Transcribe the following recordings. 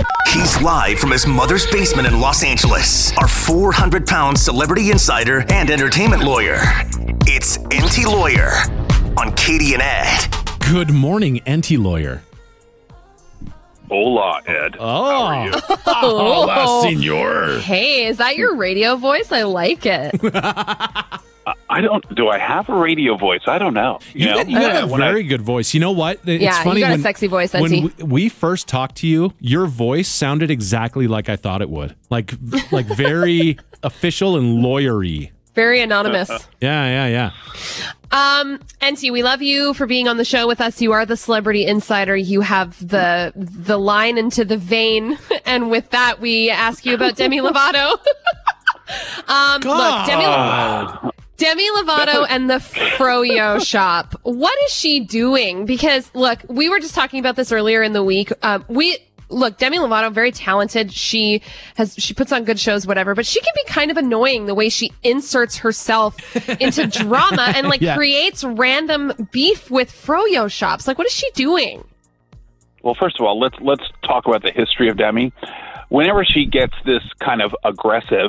He's live from his mother's basement in Los Angeles. Our 400-pound celebrity insider and entertainment lawyer. It's NT Lawyer on Katie and Ed. Good morning, NT Lawyer. Hola, Ed. Oh, how are you? Hola, senor. Hey, is that your radio voice? I like it. Do I have a radio voice? I don't know. You got a very good voice. You know what? It's funny you got a sexy voice, when we first talked to you, your voice sounded exactly like I thought it would. Like very official and lawyery. Very anonymous. Yeah. NT, we love you for being on the show with us. You are the celebrity insider. You have the line into the vein. And with that, we ask you about Demi Lovato. Look, Demi Lovato and the Froyo shop. What is she doing? Because look, we were just talking about this earlier in the week. Demi Lovato, very talented. She puts on good shows, whatever, but she can be kind of annoying the way she inserts herself into drama and creates random beef with Froyo shops. Like, what is she doing? Well, first of all, let's talk about the history of Demi. Whenever she gets this kind of aggressive,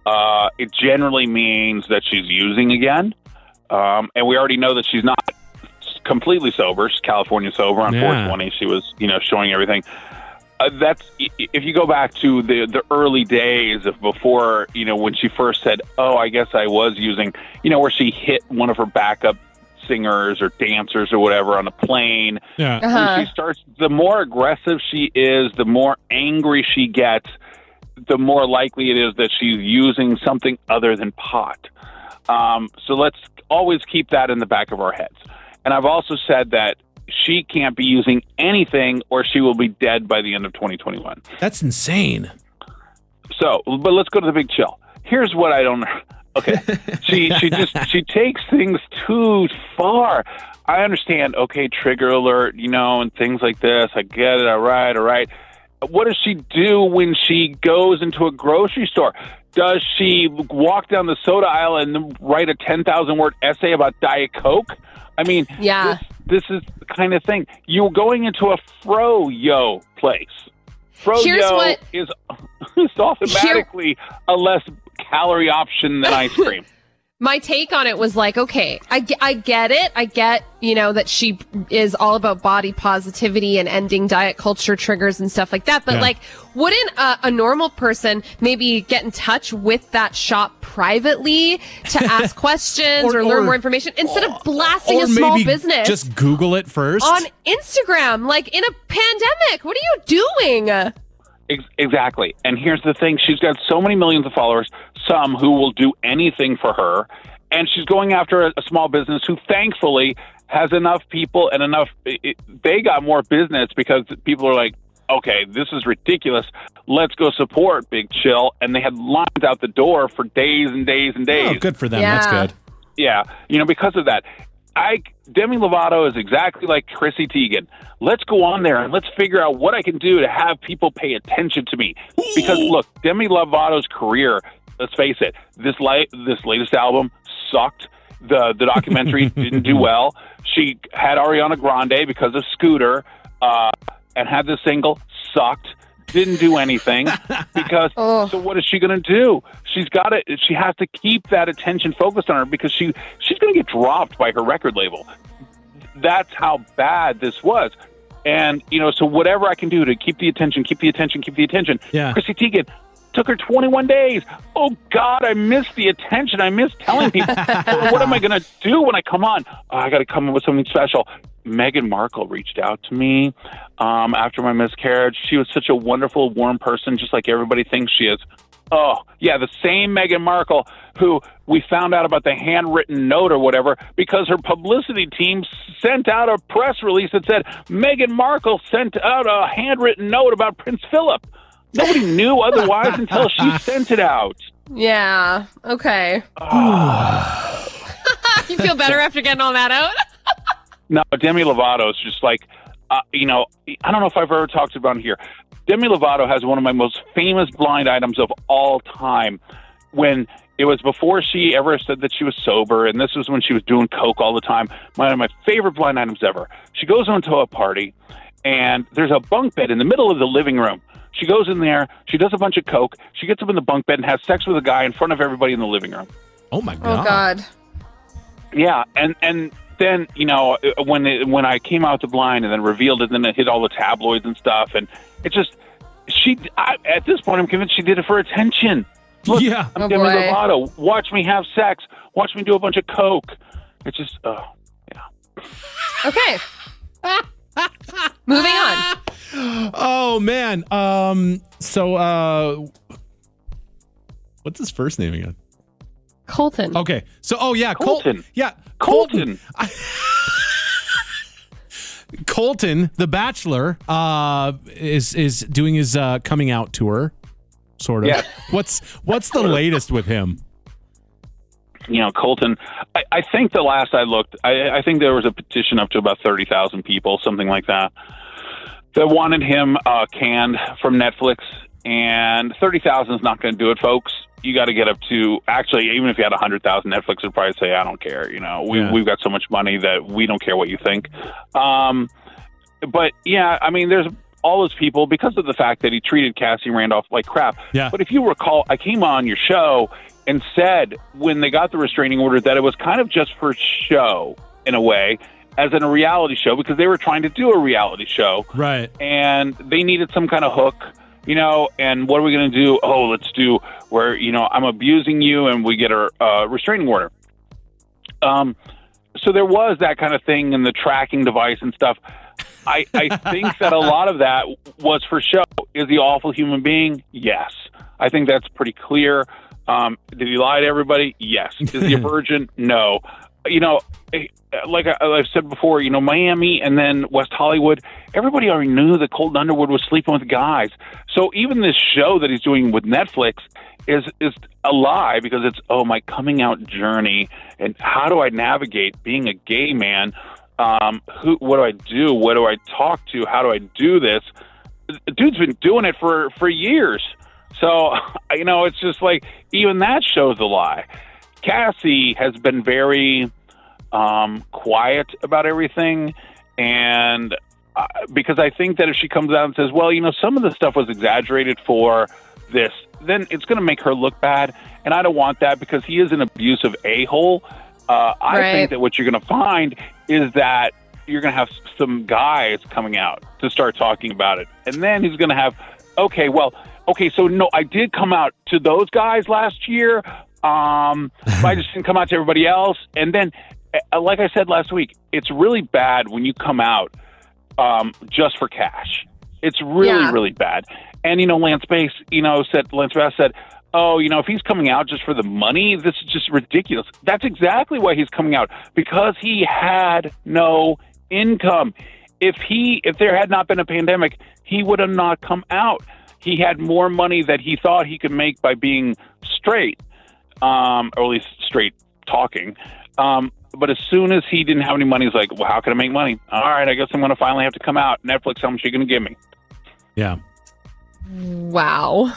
it generally means that she's using again. And we already know that she's not completely sober. She's California sober on 420. She was, showing everything. That's if you go back to the early days of before, when she first said, "Oh, I guess I was using," where she hit one of her backup singers or dancers or whatever on a plane. Yeah. When she starts, the more aggressive she is, the more angry she gets, the more likely it is that she's using something other than pot. So let's always keep that in the back of our heads. And I've also said that she can't be using anything or she will be dead by the end of 2021. That's insane. So, but let's go to the big chill. Here's what I don't know. Okay. She takes things too far. I understand, okay, trigger alert, and things like this. I get it. All right. What does she do when she goes into a grocery store? Does she walk down the soda aisle and write a 10,000-word essay about Diet Coke? I mean, this is the kind of thing. You're going into a Froyo place. Froyo is automatically a less calorie option than ice cream. My take on it was like, okay, I get it. I get, that she is all about body positivity and ending diet culture triggers and stuff like that. But wouldn't a normal person maybe get in touch with that shop privately to ask questions or learn more information instead of blasting a small business? Just Google it first on Instagram, like in a pandemic. What are you doing? Exactly. And here's the thing. She's got so many millions of followers, some who will do anything for her. And she's going after a small business who thankfully has enough people and they got more business because people are like, okay, this is ridiculous. Let's go support Big Chill. And they had lines out the door for days and days and days. Oh, good for them. Yeah. That's good. Yeah. Because of that. Demi Lovato is exactly like Chrissy Teigen. Let's go on there and let's figure out what I can do to have people pay attention to me. Because look, Demi Lovato's career, let's face it, this latest album sucked. The documentary didn't do well. She had Ariana Grande because of Scooter, and had this single, sucked. Didn't do anything because so what is she going to do? She has to keep that attention focused on her because she's going to get dropped by her record label. That's how bad this was. And, so whatever I can do to keep the attention. Yeah. Chrissy Teigen took her 21 days. Oh God, I miss the attention. I miss telling people, what am I going to do when I come on? I got to come up with something special. Meghan Markle reached out to me after my miscarriage. She was such a wonderful, warm person, just like everybody thinks she is. Oh, yeah, the same Meghan Markle who we found out about the handwritten note or whatever because her publicity team sent out a press release that said Meghan Markle sent out a handwritten note about Prince Philip. Nobody knew otherwise until she sent it out. Yeah, okay. You feel better after getting all that out? No, Demi Lovato is just like, I don't know if I've ever talked about it here. Demi Lovato has one of my most famous blind items of all time when it was before she ever said that she was sober, and this was when she was doing coke all the time. One of my favorite blind items ever. She goes into a party, and there's a bunk bed in the middle of the living room. She goes in there, she does a bunch of coke, she gets up in the bunk bed and has sex with a guy in front of everybody in the living room. Oh my God. Oh God. Yeah, and then, you know, when I came out the blind and then revealed it, then it hit all the tabloids and stuff, and it just, at this point, I'm convinced she did it for attention. Look, Yeah. I'm Oh, Demi boy. Lovato. Watch me have sex. Watch me do a bunch of coke. It's just, yeah. Okay. Moving on. Oh man. So what's his first name again? Colton. Okay. So Colton. Colton. Colton. Colton, the Bachelor, is doing his coming out tour, sort of. Yes. What's the latest with him? You know, Colton, I think the last I looked, I think there was a petition up to about 30,000 people, something like that wanted him canned from Netflix. And 30,000 is not going to do it, folks. You got to get up to, actually, even if you had 100,000, Netflix would probably say, I don't care. You know, we've got so much money that we don't care what you think. But yeah, I mean, there's all those people because of the fact that he treated Cassie Randolph like crap. Yeah. But if you recall, I came on your show and said when they got the restraining order that it was kind of just for show in a way, as in a reality show, because they were trying to do a reality show. Right. And they needed some kind of hook, you know, and what are we going to do? Oh, let's do where, you know, I'm abusing you and we get a restraining order. So there was that kind of thing in the tracking device and stuff. I think that a lot of that was for show. Is he an awful human being? Yes. I think that's pretty clear. Did he lie to everybody? Yes. Is he a virgin? No. You know, like I've said before, you know, Miami and then West Hollywood, everybody already knew that Colton Underwood was sleeping with guys. So even this show that he's doing with Netflix is a lie because it's, my coming out journey and how do I navigate being a gay man? What do I do? What do I talk to? How do I do this? The dude's been doing it for years. So, you know, it's just like, even that shows a lie. Cassie has been very quiet about everything, and because I think that if she comes out and says, well, you know, some of the stuff was exaggerated for this, then it's going to make her look bad, and I don't want that because he is an abusive a-hole. I think that what you're going to find is that you're going to have some guys coming out to start talking about it, and then he's going to have, so no, I did come out to those guys last year, but I just didn't come out to everybody else. And then, like I said last week, it's really bad when you come out just for cash. It's really, really bad. And, you know, Lance Bass said, oh, you know, if he's coming out just for the money, this is just ridiculous. That's exactly why he's coming out, because he had no income. If there had not been a pandemic, he would have not come out. He had more money that he thought he could make by being straight, or at least straight talking. But as soon as he didn't have any money, he's like, well, how can I make money? All right, I guess I'm going to finally have to come out. Netflix, how much are you going to give me? Yeah. Wow.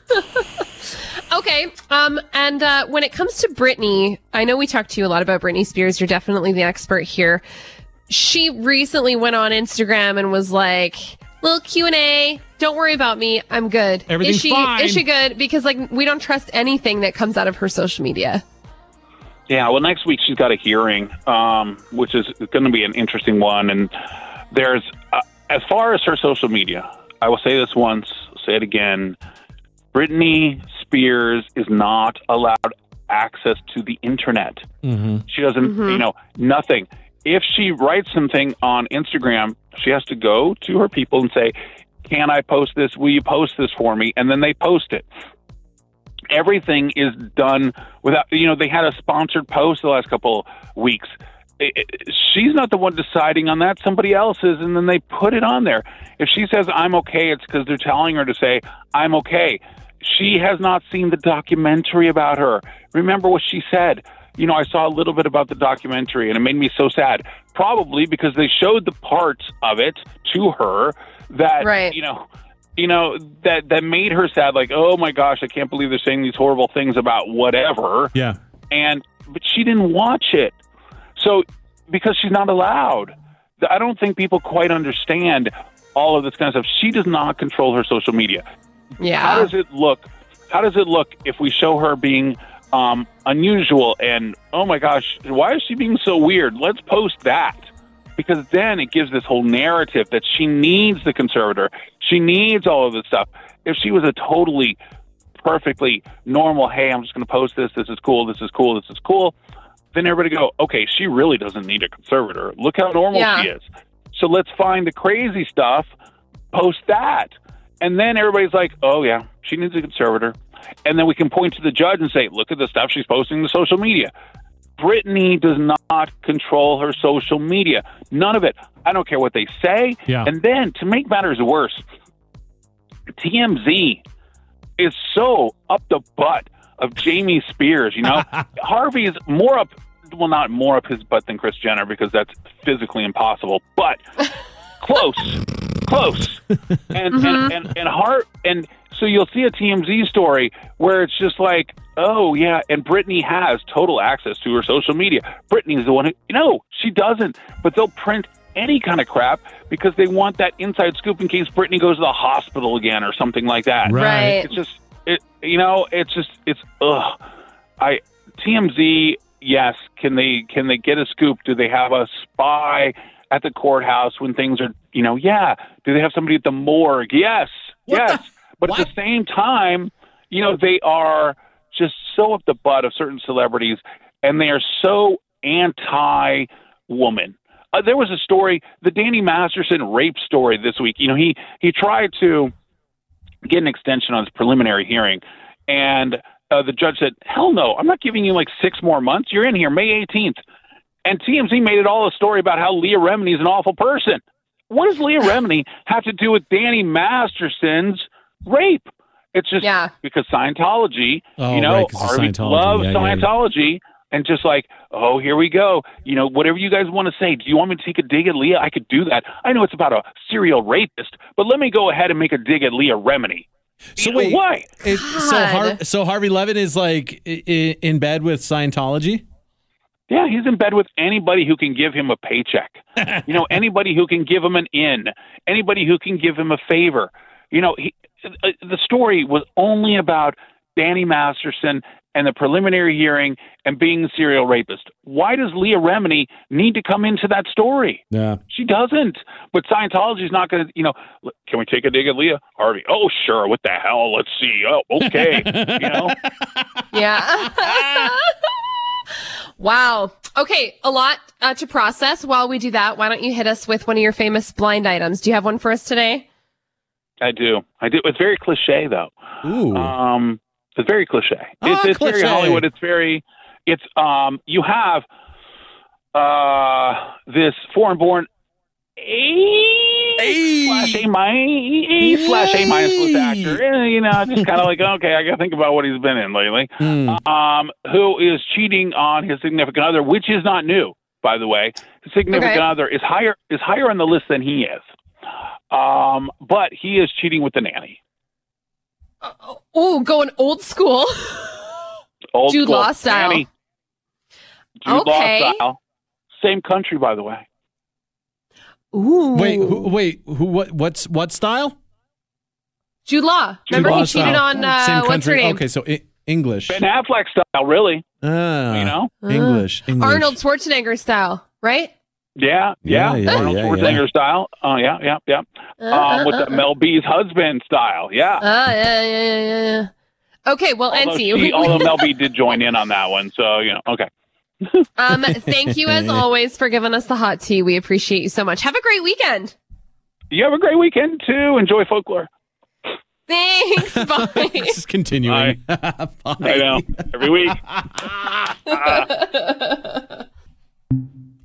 Okay. And when it comes to Britney, I know we talked to you a lot about Britney Spears. You're definitely the expert here. She recently went on Instagram and was like, little Q&A. Don't worry about me. I'm good. Everything's fine. Is she good? Because we don't trust anything that comes out of her social media. Yeah. Well, next week she's got a hearing, which is going to be an interesting one. And there's, as far as her social media, I will say this once, say it again. Britney Spears is not allowed access to the internet. Mm-hmm. She doesn't, you know, nothing. If she writes something on Instagram, she has to go to her people and say, can I post this? Will you post this for me? And then they post it. Everything is done without, you know, they had a sponsored post the last couple weeks. She's not the one deciding on that. Somebody else is, and then they put it on there. If she says, I'm okay, it's because they're telling her to say, I'm okay. She has not seen the documentary about her. Remember what she said. You know, I saw a little bit about the documentary, and it made me so sad. Probably because they showed the parts of it to her that, you know, that made her sad. Like, oh my gosh, I can't believe they're saying these horrible things about whatever. Yeah. But she didn't watch it. So, because she's not allowed. I don't think people quite understand all of this kind of stuff. She does not control her social media. Yeah. How does it look? How does it look if we show her being unusual and, oh my gosh, why is she being so weird? Let's post that. Because then it gives this whole narrative that she needs the conservator. She needs all of this stuff. If she was a totally, perfectly normal, hey, I'm just going to post this. This is cool. This is cool. This is cool. Then everybody go, okay, she really doesn't need a conservator. Look how normal she is. So let's find the crazy stuff, post that. And then everybody's like, oh, yeah, she needs a conservator. And then we can point to the judge and say, look at the stuff she's posting to social media. Britney does not control her social media. None of it. I don't care what they say. Yeah. And then to make matters worse, TMZ is so up the butt of Jamie Spears. You know, Harvey is more up, well, not more up his butt than Kris Jenner because that's physically impossible, but close. And so you'll see a TMZ story where it's just like, oh yeah, and Britney has total access to her social media. Britney's the one who, no, she doesn't, but they'll print any kind of crap because they want that inside scoop in case Britney goes to the hospital again or something like that. Right. It's just, TMZ, yes, can they get a scoop? Do they have a spy at the courthouse when things are, yeah. Do they have somebody at the morgue? Yes. But at the same time, they are just so up the butt of certain celebrities, and they are so anti-woman. There was a story, the Danny Masterson rape story this week. He tried to get an extension on his preliminary hearing, and the judge said, hell no, I'm not giving you like 6 more months. You're in here May 18th. And TMZ made it all a story about how Leah Remini is an awful person. What does Leah Remini have to do with Danny Masterson's rape? It's just because Scientology, Harvey loves Scientology. And just like, oh, here we go. Whatever you guys want to say. Do you want me to take a dig at Leah? I could do that. I know it's about a serial rapist, but let me go ahead and make a dig at Leah Remini. So wait, why? So Harvey Levin is like in bed with Scientology? Yeah, he's in bed with anybody who can give him a paycheck. Anybody who can give him an in. Anybody who can give him a favor. The story was only about Danny Masterson and the preliminary hearing and being a serial rapist. Why does Leah Remini need to come into that story? Yeah. She doesn't. But Scientology's not going to, can we take a dig at Leah? Harvey, oh, sure. What the hell? Let's see. Oh, okay. Yeah. Wow. Okay. A lot to process. While we do that, why don't you hit us with one of your famous blind items? Do you have one for us today? I do. It's very cliche, though. Ooh. It's very cliche. It's very Hollywood. You have this foreign-born A/A minus with actor. Just kind of like, okay, I got to think about what he's been in lately. Who is cheating on his significant other, which is not new, by the way. His significant other is higher on the list than he is. But he is cheating with the nanny. Going old school. Jude Law style. Nanny. Jude Law style. Same country, by the way. Ooh. What style? Jude Law. Remember he cheated on same what's her name? Okay, so English. Ben Affleck style, really. English. Arnold Schwarzenegger style, right? Yeah. Arnold Schwarzenegger style. Oh, yeah. With the Mel B's husband style. Yeah. Yeah. Okay, well, NC. Although Mel B did join in on that one, so, okay. Thank you, as always, for giving us the hot tea. We appreciate you so much. Have a great weekend. You have a great weekend, too. Enjoy folklore. Thanks. Bye. This is continuing. Bye. I know. Every week.